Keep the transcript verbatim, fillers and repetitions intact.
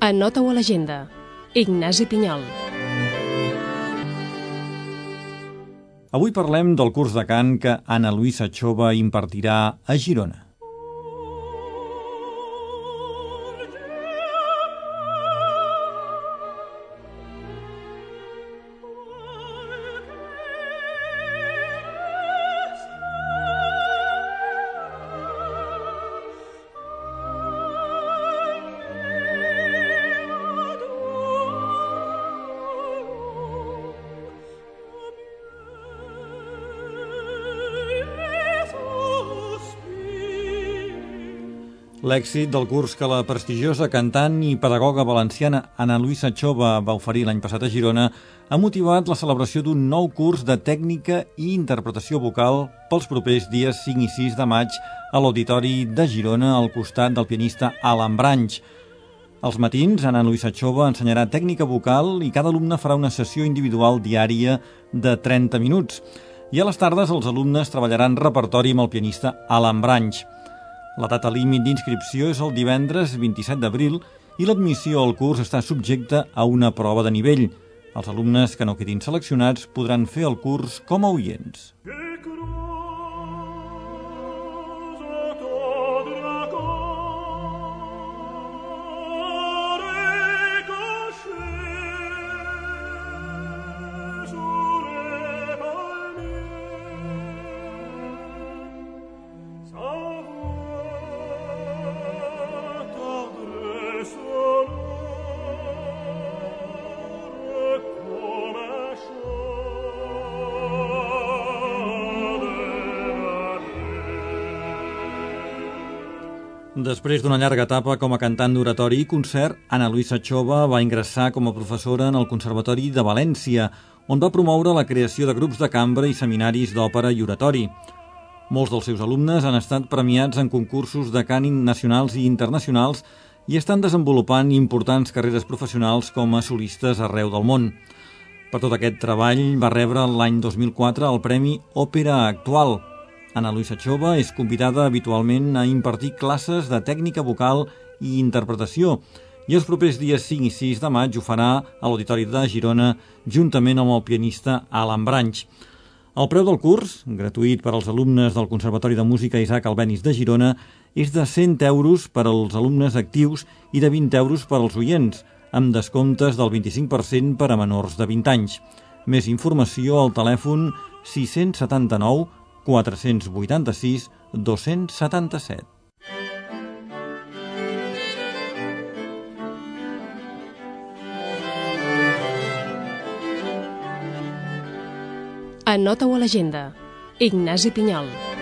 Anota-ho a l'agenda. Ignasi Pinyol. Avui parlem del curs de cant que Ana Luisa Chova impartirà a Girona. L'èxit del curs que la prestigiosa cantant i pedagoga valenciana Ana Luisa Chova va oferir l'any passat a Girona ha motivat la celebració d'un nou curs de tècnica i interpretació vocal pels propers dies cinc i sis de maig a l'Auditori de Girona al costat del pianista Alan Branch. Als matins, Ana Luisa Chova ensenyarà tècnica vocal i cada alumne farà una sessió individual diària de trenta minuts. I a les tardes els alumnes treballaran repertori amb el pianista Alan Branch. La data límit d'inscripció és el divendres vint-i-set d'abril i l'admissió al curs està subjecta a una prova de nivell. Els alumnes que no quedin seleccionats podran fer el curs com a oients. Després d'una llarga etapa com a cantant d'oratori i concert, Ana Luisa Chova va ingressar com a professora en el Conservatori de València, on va promoure la creació de grups de cambra i seminaris d'òpera i oratori. Molts dels seus alumnes han estat premiats en concursos de cant nacionals i internacionals i estan desenvolupant importants carreres professionals com a solistes arreu del món. Per tot aquest treball va rebre l'any dos mil quatre el Premi Òpera Actual. Ana Luisa Chova és convidada habitualment a impartir classes de tècnica vocal i interpretació i els propers dies cinc i sis de maig ho farà a l'Auditori de Girona juntament amb el pianista Alan Branch. El preu del curs, gratuït per als alumnes del Conservatori de Música Isaac Albéniz de Girona, és de cent euros per als alumnes actius i de vint euros per als oients, amb descomptes del vint-i-cinc per cent per a menors de vint anys. Més informació al telèfon sis setanta-nou quatre-cents vuitanta-sis dos-cents setanta-set. Anota-ho a l'agenda. Ignasi Pinyol.